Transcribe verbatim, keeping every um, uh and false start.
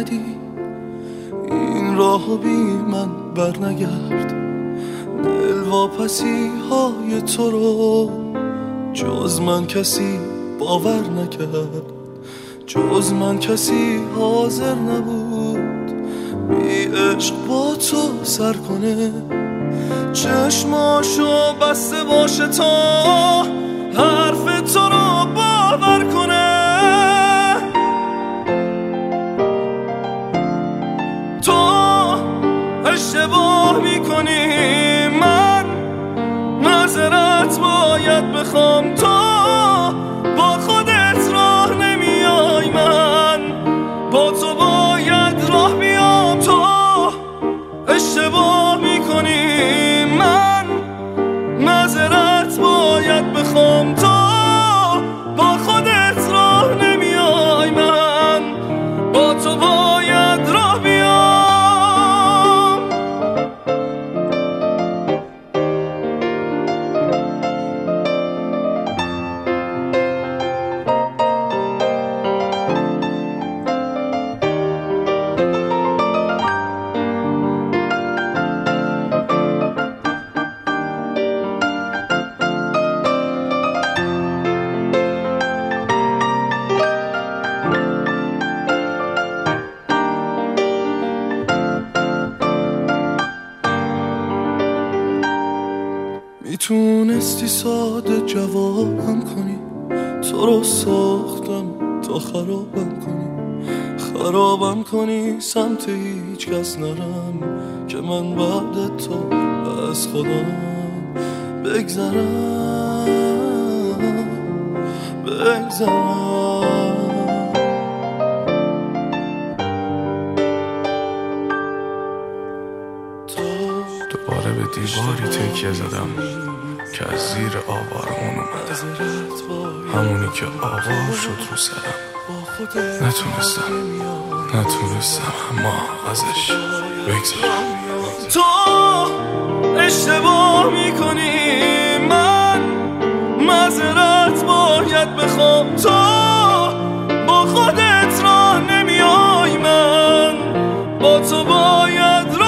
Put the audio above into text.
اومدی این راه بی من بر نگرد. دل واپسی های تو رو جز من کسی باور نکرد، جز من کسی حاضر نبود بی عشق با تو سر کنه. چشماشو بسته باشه تا حرف تو رو باور کنه. تو اشتباه میکنی، من معذرت باید بخوام. تو با خودت راه نمیای، من با تو باید راه بیام. تو اشتباه میکنی، من معذرت باید بخوام. تو با خودت راه نمیای، من با تو باید راه بیام. میتونستی ساده جوابم کنی، تو رو ساختم تا خرابم کنی. خرابم کنی سمت هیچ کس نرم که من بعد تو از خودم بگذرم بگذرم. دوباره به دیواری تکیه زدم که از زیر آوارمون اومدم، همونی که آوار شد رو سرم. نتونستم نتونستم اما ازش بگذرم. تو اشتباه میکنی، من معذرت باید بخوام. تو با خودت راه نمیای، من با تو باید